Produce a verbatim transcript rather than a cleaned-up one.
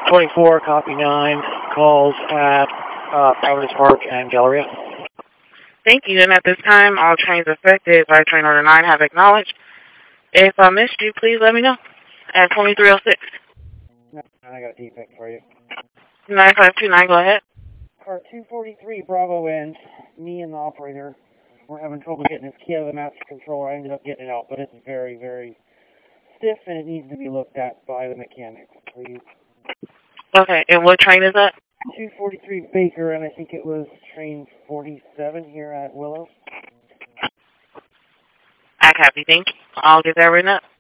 twenty-four, copy nine, calls at uh, Providence Park and Galleria. Thank you. And at this time, all trains affected by train order nine have acknowledged. If I missed you, please let me know. At twenty-three oh six. No, I got a defect for you. nine five two nine, go ahead. Car two forty-three, Bravo End. Me and the operator were having trouble getting this key out of the master controller. I ended up getting it out, but it's very, very stiff, and it needs to be looked at by the mechanic, please. Okay, and what train is that? two forty-three Baker, and I think it was train forty-seven here at Willow. I copy, thank you. I'll get that written up.